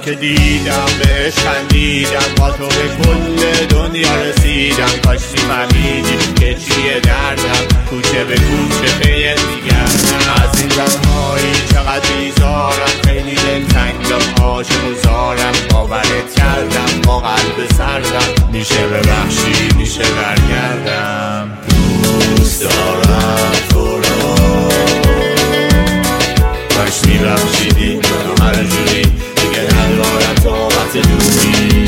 که دیدم بهش خندیدم، با تو به کل دنیا رسیدم. کاش میفهمیدی که چیه دردم، کوچه به کوچه پی میگردم. از این تنهایی چقدر بیزارم، خیلی دلتنگم، عاشق و زارم. باورت کردم با قلب سردم، میشه ببخشی میشه برگردم. دوست دارم تو رو، کاش میبخشیدی منو هر جوری، دیگه ندارم طاقت دوری.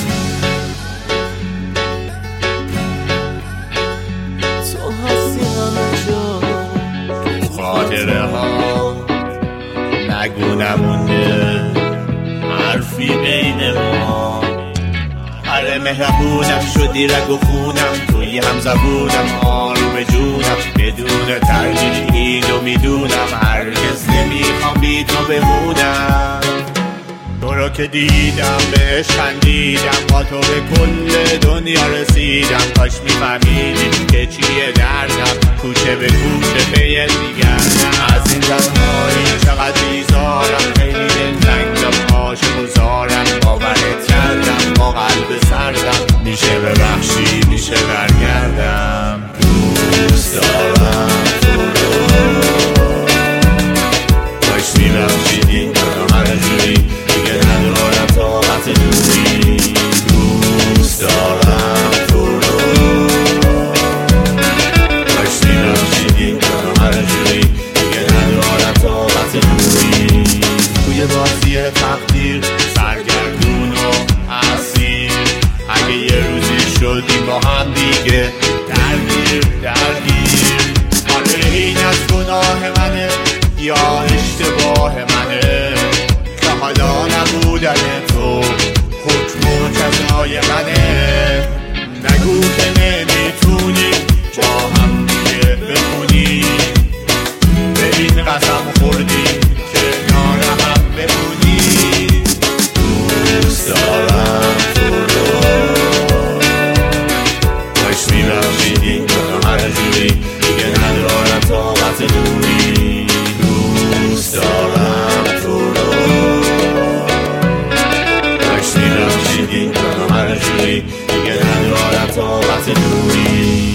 تو هستی همه جا، تو خاطره ها نگو نمونده حرفی بین ما. آره مهربونم شدی رگ و خونم، توی هم زبونم آروم جونم. بدون تردید اینو میدونم، هرگز نمیخوام بی تو بمونم. تو رو که دیدم بهش خندیدم، با تو به کل دنیا رسیدم. کاش میفهمیدی که چیه دردم، کوچه به کوچه پی میگردم. از این تنهایی چقدر بیزارم، خیلی دلتنگم، عاشق و زارم. باورت کردم با قلب سردم، میشه ببخشی میشه برگردم. دوست دارم تو رو، کاش میبخشیدی منو هر جوری، دیگه ندارم طاقت دوری. دوست دارم تو رو، کاش میبخشیدی منو هر جوری، دیگه ندارم طاقت دوری. توی بازی تقدیر سرگردون و اسیر، اگه یه روزی شدیم با هم دیگه درگیر. آره این از گناه منه یا اشتباه منه، که حالا نبودن تو حکم و جزای منه. نگو که نمیتونی با هم دیگه بمونی، ببین قسم خوردی که کنار هم بمونی. دوست دارم تو رو، کاش میبخشیدی منو هر جوری، دیگه ندارم طاقت دوری. دوست دارم تو رو، کاش میبخشیدی منو هر جوری، دیگه ندارم طاقت دوری.